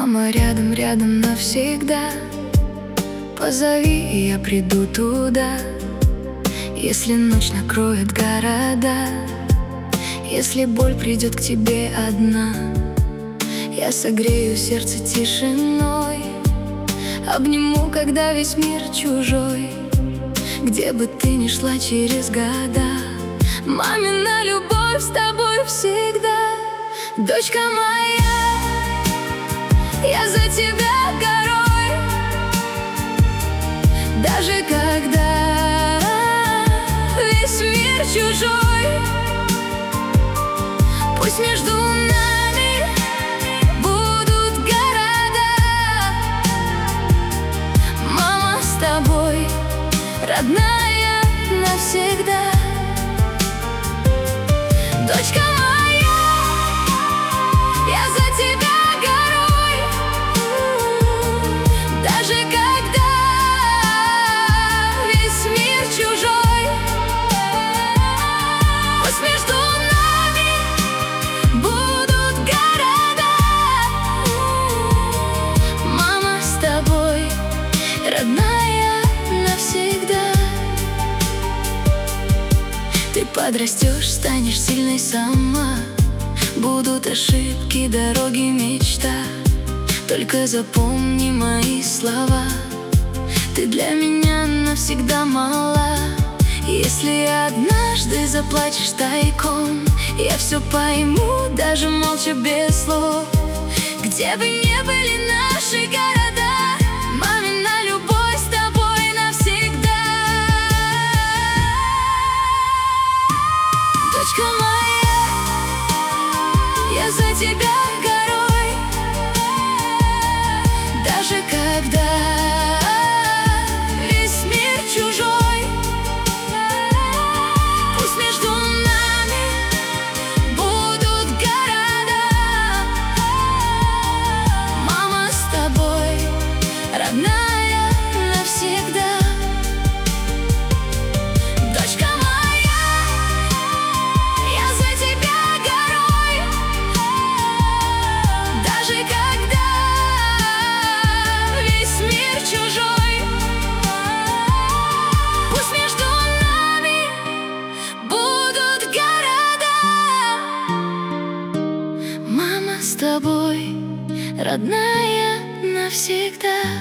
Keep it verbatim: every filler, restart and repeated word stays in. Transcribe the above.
Мама рядом, рядом навсегда. Позови, и я приду туда. Если ночь накроет города, если боль придет к тебе одна, я согрею сердце тишиной, обниму, когда весь мир чужой. Где бы ты ни шла через года, мамина любовь с тобой всегда. Дочка моя, я за тебя горой, даже когда весь мир чужой. Пусть между нами будут города, мама с тобой, родная навсегда. Дочка моя, я за тебя горой, даже когда весь мир чужой. Пусть между нами будут города, мама с тобой, родная навсегда. Ты подрастешь, станешь сильной сама, будут ошибки, дороги, мечта. Только запомни мои слова, ты для меня навсегда мала. Если однажды заплачешь тайком, я все пойму, даже молча без слов. Где бы ни были наши города, мамина любовь с тобой навсегда. Дочка моя, я за тебя горой, даже когда весь мир чужой. Пусть между нами будут города, мама с тобой, родная навсегда. Дочка моя, я за тебя горой, даже когда весь мир чужой. Пусть между нами будут города, мама с тобой, родная навсегда.